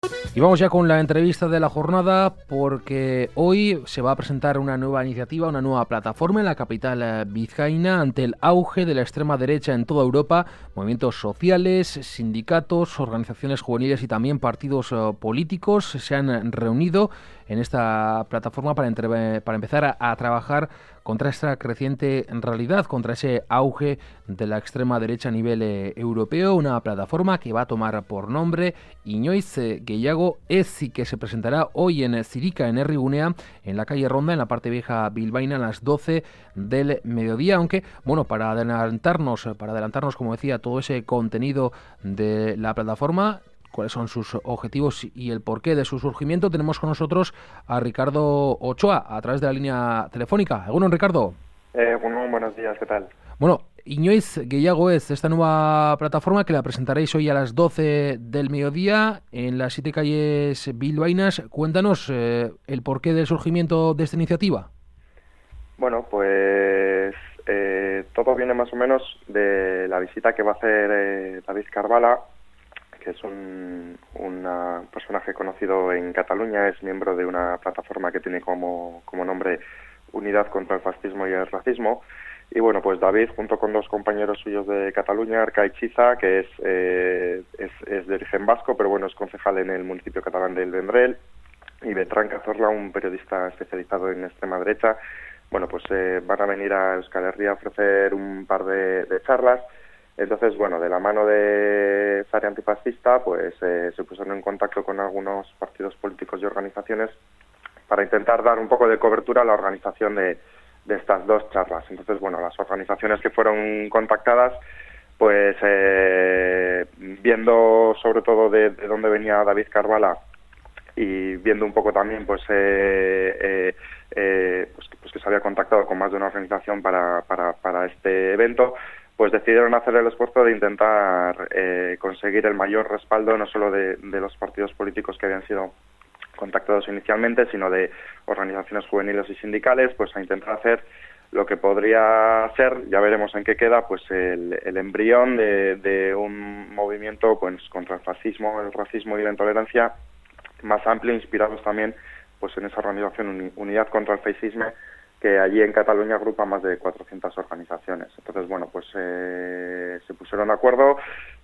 Y vamos ya con la entrevista de la jornada, porque hoy se va a presentar una nueva iniciativa, una nueva plataforma en la capital vizcaína ante el auge de la extrema derecha en toda Europa. Movimientos sociales, sindicatos, organizaciones juveniles y también partidos políticos se han reunido en esta plataforma para empezar a trabajar contra esta creciente realidad, contra ese auge de la extrema derecha a nivel europeo. Una plataforma que va a tomar por nombre Inoiz Gehiago Ez, y que se presentará hoy en Zirika, en Herrigunea, en la calle Ronda, en la parte vieja bilbaína, a las 12 del mediodía. Aunque, bueno, para adelantarnos, como decía, todo ese contenido de la plataforma, cuáles son sus objetivos y el porqué de su surgimiento, tenemos con nosotros a Ricardo Ochoa, a través de la línea telefónica. ¿Alguno, Ricardo? Bueno, buenos días, ¿qué tal? Bueno, Inoiz Gehiago Ez, esta nueva plataforma que la presentaréis hoy a las 12 del mediodía en las 7 calles bilbaínas. Cuéntanos el porqué del surgimiento de esta iniciativa. Bueno, pues todo viene más o menos de la visita que va a hacer David Carvala, que es un personaje conocido en Cataluña, es miembro de una plataforma que tiene como nombre Unidad contra el Fascismo y el Racismo. Y bueno, pues David, junto con dos compañeros suyos de Cataluña, Arcai Chiza, que es de origen vasco, pero bueno, es concejal en el municipio catalán del Vendrell, y Bertran Cazorla, un periodista especializado en extrema derecha, bueno, pues van a venir a Euskal Herria a ofrecer un par de charlas. Entonces, bueno, de la mano de Sare Antifascista, pues se pusieron en contacto con algunos partidos políticos y organizaciones para intentar dar un poco de cobertura a la organización de estas dos charlas. Entonces, bueno, las organizaciones que fueron contactadas, pues viendo sobre todo de dónde venía David Carvala y viendo un poco también pues que se había contactado con más de una organización para este evento, pues decidieron hacer el esfuerzo de intentar conseguir el mayor respaldo, no solo de los partidos políticos que habían sido contactados inicialmente, sino de organizaciones juveniles y sindicales, pues a intentar hacer lo que podría ser, ya veremos en qué queda, pues el embrión de un movimiento pues contra el fascismo, el racismo y la intolerancia más amplio, inspirados también pues en esa organización Unidad contra el Fascismo, que allí en Cataluña agrupa más de 400 organizaciones. Entonces, bueno, pues se pusieron de acuerdo,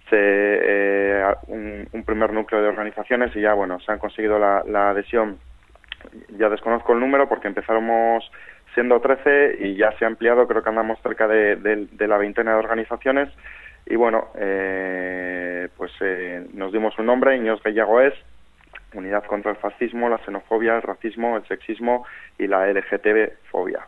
un primer núcleo de organizaciones, y ya, bueno, se han conseguido la adhesión. Ya desconozco el número porque empezamos siendo 13 y ya se ha ampliado, creo que andamos cerca de la veintena de organizaciones. Y bueno, nos dimos un nombre, Inoiz Gehiago Ez, Unidad contra el Fascismo, la Xenofobia, el Racismo, el Sexismo y la LGTB-fobia.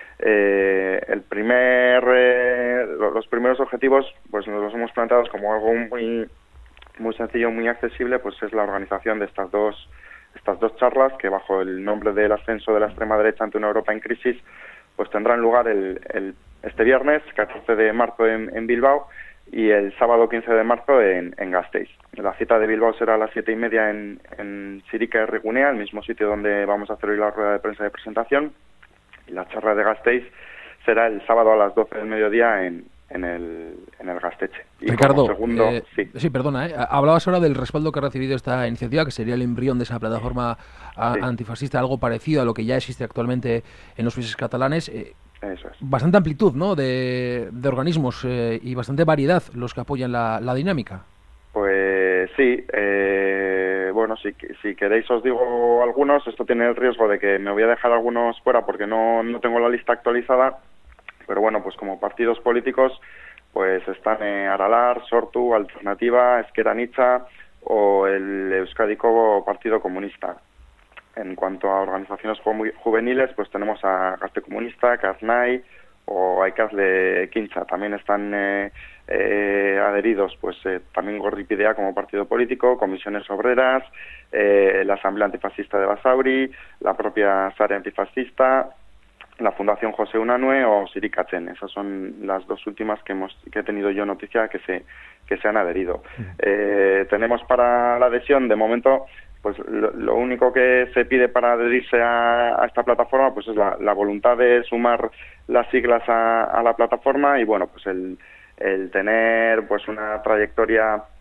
Los primeros objetivos pues nos los hemos planteado como algo muy sencillo, muy accesible, pues es la organización de estas dos charlas, que bajo el nombre del ascenso de la extrema derecha ante una Europa en crisis, pues tendrán lugar este viernes 14 de marzo en Bilbao y el sábado 15 de marzo en Gasteiz. La cita de Bilbao será a las 7:30 en Zirika Herrigunea, el mismo sitio donde vamos a hacer hoy la rueda de prensa de presentación, y la charla de Gasteiz será el sábado a las 12 del mediodía en el Gaztetxe. Y Ricardo, segundo, sí, perdona, hablabas ahora del respaldo que ha recibido esta iniciativa, que sería el embrión de esa plataforma antifascista, algo parecido a lo que ya existe actualmente en los países catalanes. Eso es. Bastante amplitud, ¿no?, de organismos y bastante variedad los que apoyan la dinámica. Pues sí, bueno, si queréis os digo algunos. Esto tiene el riesgo de que me voy a dejar algunos fuera porque no tengo la lista actualizada, pero bueno, pues como partidos políticos pues están Aralar, Sortu, Alternativa, Ezker Anitza o el Euskadiko Partido Comunista. En cuanto a organizaciones juveniles, pues tenemos a Gazte Comunista, Kasnai o Aikasle Ekintza. También están adheridos pues también Gorripidea como partido político, Comisiones Obreras, la Asamblea Antifascista de Basauri, la propia Sare Antifascista, la Fundación José Unanue o Sirikatzen. Esas son las dos últimas que he tenido yo noticia que se han adherido. Tenemos para la adhesión, de momento, pues lo único que se pide para adherirse a esta plataforma pues es la voluntad de sumar las siglas a la plataforma y bueno, pues el tener pues una trayectoria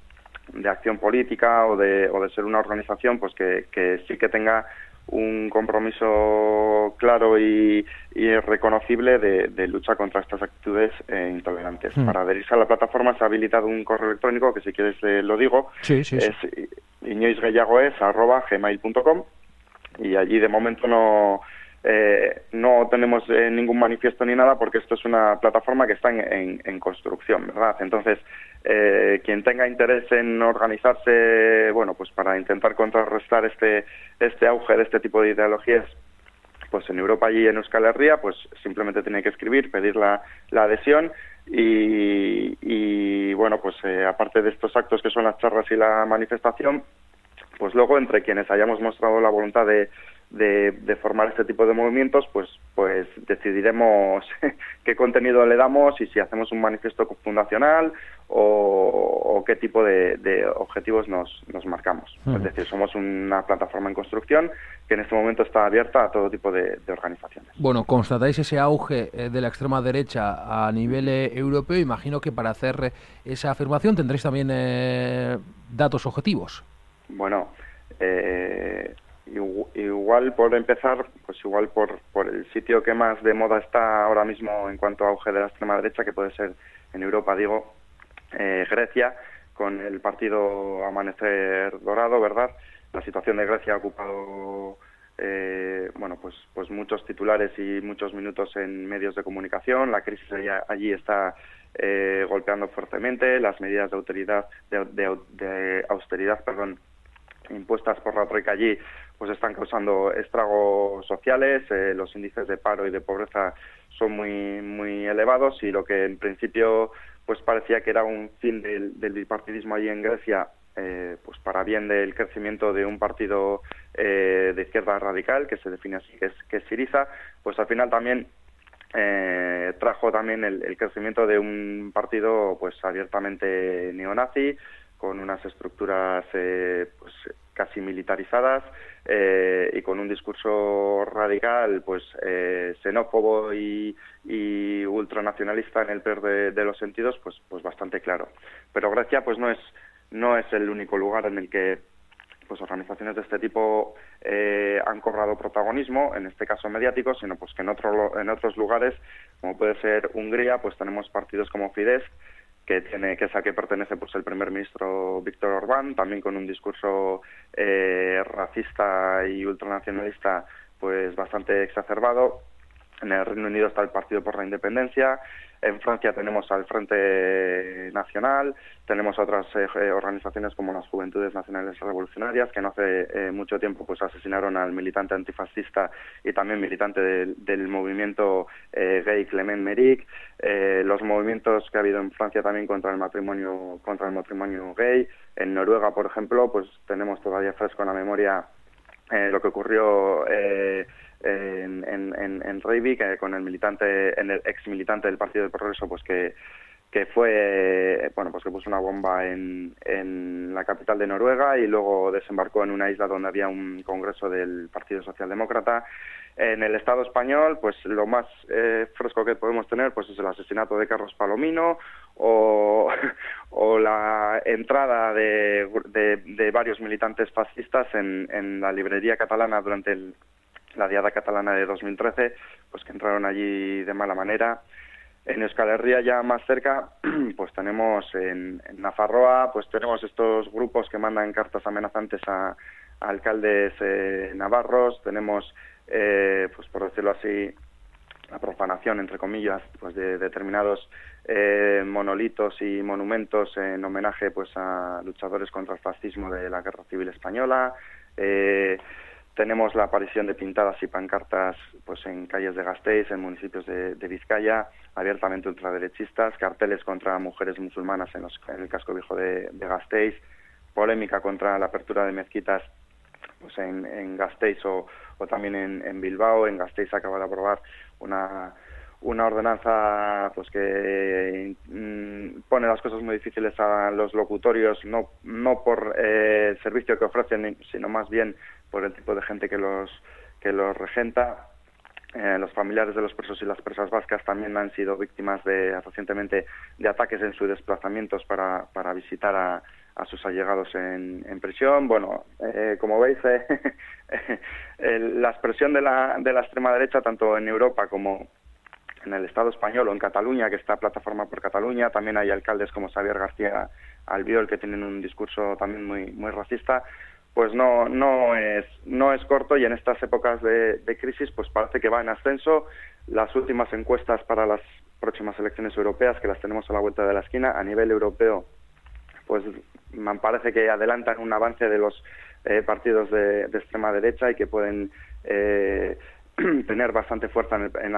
acción política o de ser una organización pues que sí que tenga un compromiso claro y reconocible de lucha contra estas actitudes intolerantes. Para adherirse a la plataforma se ha habilitado un correo electrónico que, si quieres, lo digo. Sí. Es inoizgehiagoes@gmail.com, y allí de momento no tenemos ningún manifiesto ni nada, porque esto es una plataforma que está en construcción, ¿verdad? Entonces, quien tenga interés en organizarse, bueno, pues para intentar contrarrestar este auge de este tipo de ideologías, pues en Europa y en Euskal Herria, pues simplemente tiene que escribir, pedir la adhesión y bueno, pues aparte de estos actos que son las charlas y la manifestación, pues luego entre quienes hayamos mostrado la voluntad de formar este tipo de movimientos, pues decidiremos qué contenido le damos y si hacemos un manifiesto fundacional o qué tipo de objetivos nos marcamos. Es decir, somos una plataforma en construcción que en este momento está abierta a todo tipo de organizaciones. Bueno, constatáis ese auge de la extrema derecha a nivel europeo. Imagino que para hacer esa afirmación tendréis también datos objetivos. Bueno, igual por empezar, pues igual por el sitio que más de moda está ahora mismo en cuanto a auge de la extrema derecha, que puede ser en Europa, digo, Grecia, con el partido Amanecer Dorado, ¿verdad? La situación de Grecia ha ocupado bueno, pues muchos titulares y muchos minutos en medios de comunicación. La crisis allí está golpeando fuertemente. Las medidas de austeridad, impuestas por la troika allí, pues están causando estragos sociales. Los índices de paro y de pobreza son muy elevados, y lo que en principio pues parecía que era un fin del bipartidismo allí en Grecia, pues para bien del crecimiento de un partido de izquierda radical que se define así, que es Syriza, pues al final también trajo también el crecimiento de un partido pues abiertamente neonazi, con unas estructuras pues casi militarizadas, y con un discurso radical pues xenófobo y ultranacionalista en el peor de los sentidos, pues bastante claro. Pero Grecia pues no es el único lugar en el que pues organizaciones de este tipo han cobrado protagonismo, en este caso mediático, sino pues que en otros lugares, como puede ser Hungría, pues tenemos partidos como Fidesz, que es al que pertenece pues el primer ministro Viktor Orbán, también con un discurso racista y ultranacionalista pues bastante exacerbado. En el Reino Unido está el Partido por la Independencia. En Francia tenemos al Frente Nacional, tenemos otras organizaciones como las Juventudes Nacionales Revolucionarias, que no hace mucho tiempo pues asesinaron al militante antifascista y también militante del movimiento gay Clement Méric. Los movimientos que ha habido en Francia también contra el matrimonio gay. En Noruega, por ejemplo, pues tenemos todavía fresco en la memoria lo que ocurrió en Reykjavik, con el ex militante del Partido del Progreso, pues que fue pues que puso una bomba en la capital de Noruega y luego desembarcó en una isla donde había un congreso del Partido Socialdemócrata. En el Estado español, pues lo más fresco que podemos tener pues es el asesinato de Carlos Palomino o la entrada de varios militantes fascistas en la librería catalana durante la Diada Catalana de 2013, pues que entraron allí de mala manera. En Euskal Herria, ya más cerca, pues tenemos en Nafarroa, pues tenemos estos grupos que mandan cartas amenazantes a alcaldes navarros. Tenemos, pues por decirlo así, la profanación, entre comillas, pues de determinados monolitos y monumentos en homenaje pues a luchadores contra el fascismo de la Guerra Civil Española. Tenemos la aparición de pintadas y pancartas pues en calles de Gasteiz, en municipios de Vizcaya, abiertamente ultraderechistas, carteles contra mujeres musulmanas en el casco viejo de Gasteiz, polémica contra la apertura de mezquitas pues en Gasteiz o también en Bilbao. En Gasteiz se acaba de aprobar una ordenanza pues que pone las cosas muy difíciles a los locutorios, no por el servicio que ofrecen, sino más bien por el tipo de gente que los regenta. Los familiares de los presos y las presas vascas también han sido víctimas recientemente de ataques en sus desplazamientos para visitar a a sus allegados en prisión. Bueno, como veis, la expresión de la extrema derecha, tanto en Europa como en el Estado español o en Cataluña, que está Plataforma por Cataluña, también hay alcaldes como Xavier García Albiol que tienen un discurso también muy racista, pues no es corto, y en estas épocas de crisis pues parece que va en ascenso. Las últimas encuestas para las próximas elecciones europeas, que las tenemos a la vuelta de la esquina, a nivel europeo, pues me parece que adelantan un avance de los partidos de extrema derecha y que pueden tener bastante fuerza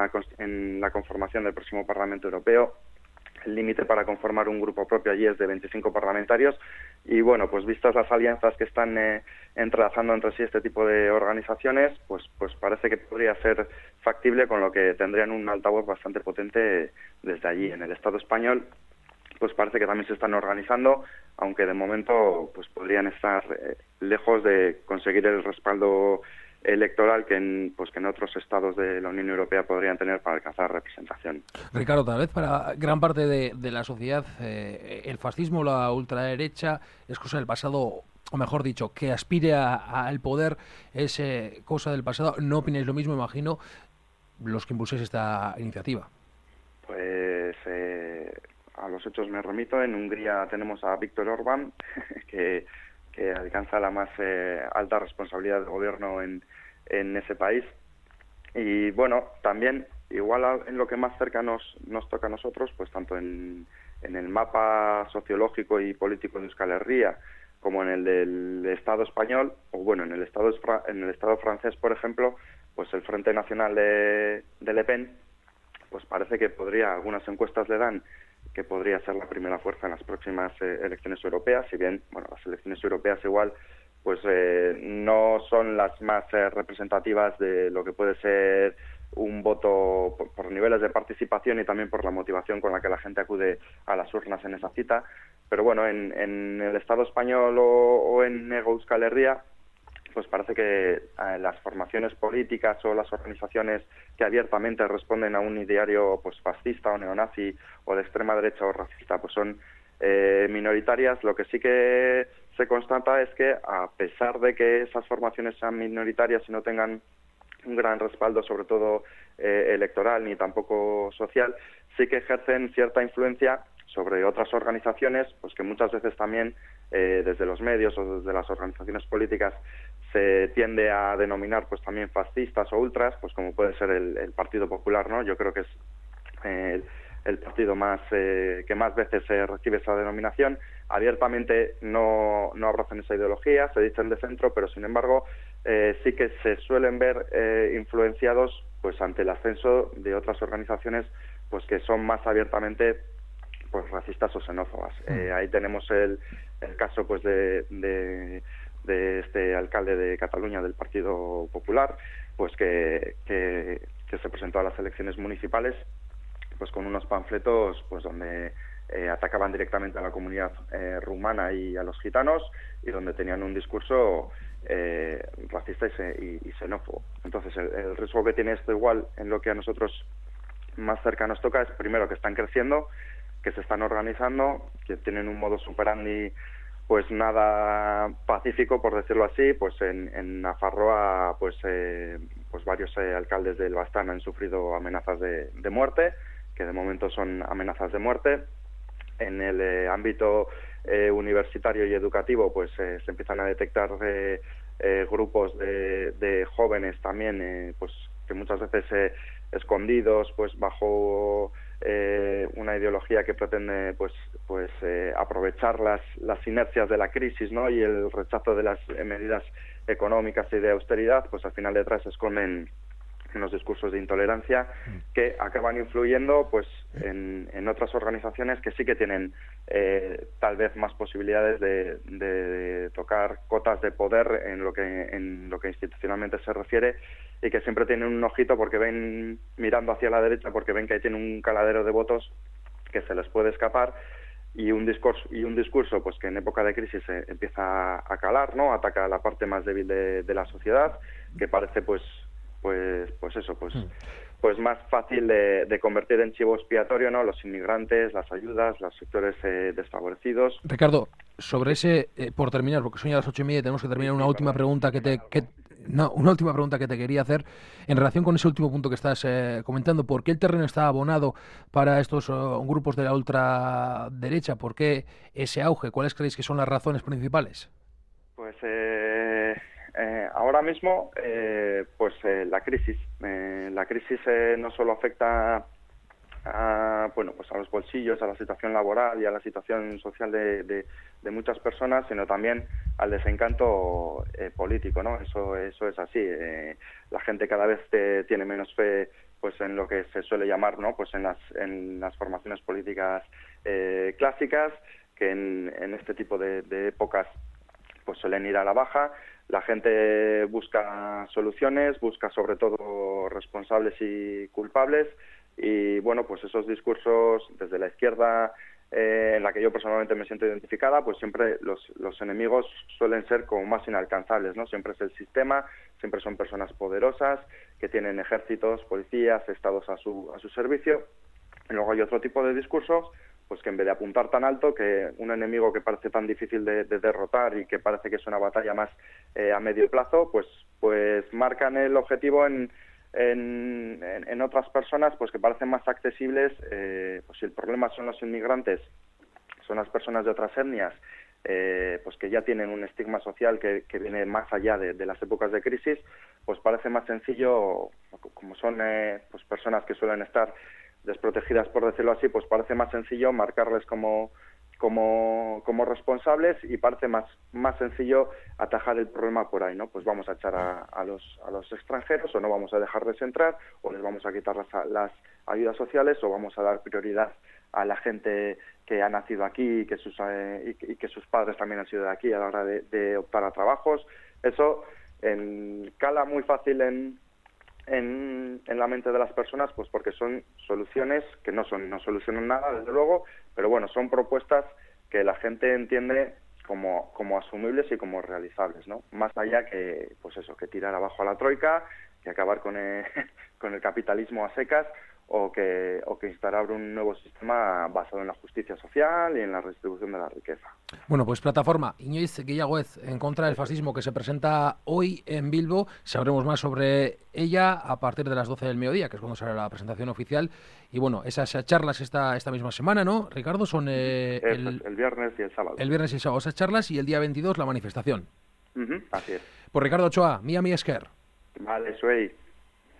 en la conformación del próximo Parlamento Europeo. El límite para conformar un grupo propio allí es de 25 parlamentarios y, bueno, pues vistas las alianzas que están entrelazando entre sí este tipo de organizaciones, pues parece que podría ser factible, con lo que tendrían un altavoz bastante potente desde allí. En el Estado español pues parece que también se están organizando, aunque de momento pues podrían estar lejos de conseguir el respaldo electoral que en otros estados de la Unión Europea podrían tener para alcanzar representación. Ricardo, tal vez para gran parte de la sociedad el fascismo, la ultraderecha, es cosa del pasado, o mejor dicho, que aspire al poder es cosa del pasado. ¿No opináis lo mismo, imagino, los que impulséis esta iniciativa? Pues a los hechos me remito. En Hungría tenemos a Viktor Orbán, que alcanza la más alta responsabilidad de gobierno en ese país. Y bueno, también, igual en lo que más cerca nos toca a nosotros, pues tanto en el mapa sociológico y político de Euskal Herria como en el del Estado español, o bueno, en el Estado francés, por ejemplo, pues el Frente Nacional de Le Pen, pues parece que algunas encuestas le dan que podría ser la primera fuerza en las próximas elecciones europeas, si bien, bueno, las elecciones europeas igual pues no son las más representativas de lo que puede ser un voto por niveles de participación y también por la motivación con la que la gente acude a las urnas en esa cita. Pero bueno, en el Estado español o en Euskal Herria, pues parece que las formaciones políticas o las organizaciones que abiertamente responden a un ideario pues fascista o neonazi o de extrema derecha o racista pues son minoritarias. Lo que sí que se constata es que, a pesar de que esas formaciones sean minoritarias y no tengan un gran respaldo, sobre todo electoral ni tampoco social, sí que ejercen cierta influencia sobre otras organizaciones, pues que muchas veces también desde los medios o desde las organizaciones políticas se tiende a denominar pues también fascistas o ultras, pues como puede ser el Partido Popular, ¿no? Yo creo que es el partido que más veces recibe esa denominación. Abiertamente no abrazan esa ideología, se dicen de centro, pero sin embargo sí que se suelen ver influenciados pues ante el ascenso de otras organizaciones pues que son más abiertamente pues racistas o xenófobas. Ahí tenemos el caso pues de este alcalde de Cataluña del Partido Popular, pues que se presentó a las elecciones municipales pues con unos panfletos pues donde atacaban directamente a la comunidad rumana y a los gitanos, y donde tenían un discurso racista y xenófobo. Entonces el riesgo que tiene esto, igual en lo que a nosotros más cerca nos toca, es primero que están creciendo, que se están organizando, que tienen un modus operandi pues nada pacífico, por decirlo así. Pues en Nafarroa pues varios alcaldes del Bastán han sufrido amenazas de muerte, que de momento son amenazas de muerte. En el ámbito universitario y educativo pues se empiezan a detectar grupos de jóvenes también pues que muchas veces escondidos pues bajo una ideología que pretende pues aprovechar las inercias de la crisis, ¿no? Y el rechazo de las medidas económicas y de austeridad, pues al final detrás se esconden unos discursos de intolerancia que acaban influyendo pues en otras organizaciones que sí que tienen tal vez más posibilidades de tocar cotas de poder en lo que institucionalmente se refiere, y que siempre tienen un ojito porque ven mirando hacia la derecha, porque ven que ahí tiene un caladero de votos que se les puede escapar, y un discurso pues que en época de crisis empieza a calar, ¿no? Ataca a la parte más débil de la sociedad, que parece pues pues más fácil de convertir en chivo expiatorio, ¿no? Los inmigrantes, las ayudas, los sectores desfavorecidos. Ricardo, sobre ese, por terminar, porque son ya las 8:30 y tenemos que terminar, una última pregunta una última pregunta que te quería hacer en relación con ese último punto que estás comentando. ¿Por qué el terreno está abonado para estos grupos de la ultraderecha? ¿Por qué ese auge? ¿Cuáles creéis que son las razones principales? Pues ahora mismo, la crisis. La crisis no solo afecta a los bolsillos, a la situación laboral y a la situación social de muchas personas, sino también al desencanto político, ¿no? Eso es así. La gente cada vez tiene menos fe, pues, en lo que se suele llamar, ¿no? Pues en las formaciones políticas clásicas, que en este tipo de épocas pues suelen ir a la baja. La gente busca soluciones, busca sobre todo responsables y culpables, y bueno, pues esos discursos desde la izquierda, en la que yo personalmente me siento identificada, pues siempre los enemigos suelen ser como más inalcanzables, ¿no? Siempre es el sistema, siempre son personas poderosas que tienen ejércitos, policías, estados a su servicio. Y luego hay otro tipo de discursos, pues que en vez de apuntar tan alto, que un enemigo que parece tan difícil de derrotar y que parece que es una batalla más a medio plazo, pues marcan el objetivo en otras personas, pues que parecen más accesibles. Pues si el problema son los inmigrantes, son las personas de otras etnias, pues que ya tienen un estigma social que viene más allá de las épocas de crisis, pues parece más sencillo, como son pues personas que suelen estar desprotegidas, por decirlo así, pues parece más sencillo marcarles como responsables, y parece más sencillo atajar el problema por ahí, ¿no? Pues vamos a echar a los extranjeros, o no vamos a dejarles entrar, o les vamos a quitar las ayudas sociales, o vamos a dar prioridad a la gente que ha nacido aquí y que sus padres también han sido de aquí a la hora de optar a trabajos. Eso cala muy fácil en la mente de las personas, pues porque son soluciones que no solucionan nada, desde luego, pero bueno, son propuestas que la gente entiende como asumibles y como realizables, ¿no? Más allá que, pues eso, que tirar abajo a la troika, que acabar con el capitalismo a secas, o que instaurar un nuevo sistema basado en la justicia social y en la redistribución de la riqueza. Bueno, pues plataforma Inoiz Guillagoez en contra del fascismo, que se presenta hoy en Bilbo. Sabremos más sobre ella a partir de las 12 del mediodía, que es cuando sale la presentación oficial. Y bueno, esas charlas esta misma semana, ¿no, Ricardo? Son el viernes y el sábado. El viernes y el sábado esas charlas, y el día 22 la manifestación. Así es. Pues Ricardo Ochoa, Mía Esker. Vale, Suey.